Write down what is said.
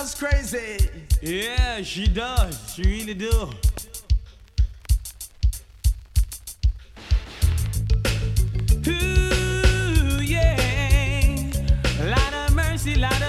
just crazy. Yeah, she does. She really do. Ooh, yeah. Lot of mercy, lot